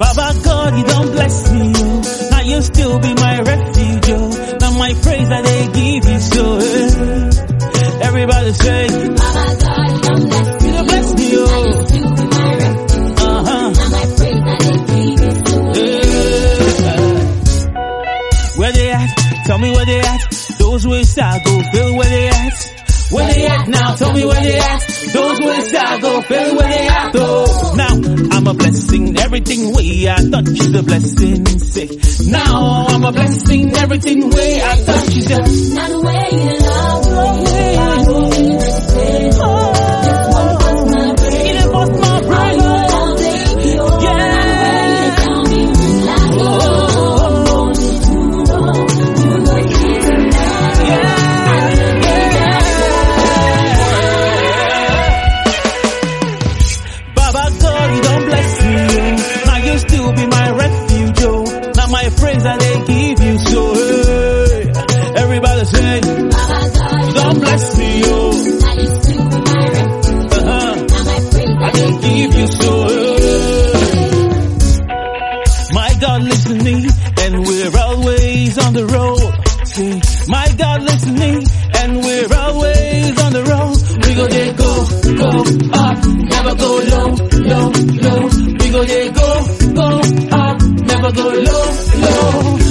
Baba God, you don't bless me, oh. Now you still be my refuge, oh. Now my praise that they give you, so everybody say, Baba God, you don't bless me, you don't bless me, now oh. you still be my refuge. Now my praise that they give you, so Where they at? Tell me where they at. Those ways I go, feel where they at. Where they at now? Tell me where they at. Those ways I go, feel where they at. Oh, now I'm a blessing. Everything way I touch is a blessing. Say, now I'm a blessing. Everything way I touch is a. now the way you love me, I won't be the same. Just one bust my brain. It bust my brain. Oh, baby, oh, yeah. Tell me when I go, you go keep it down. Baba God, you don't bless me, oh. Now you still be my refuge, oh. Now my praise that they give you, so everybody say, Baba God, you don't bless me, oh. now you still be my refuge. Now my praise that they Give you so my God listening, and we're always on the road. See, my God listening, and we're always on the road. We go there, go up, never go low. We go there, go up, never go low.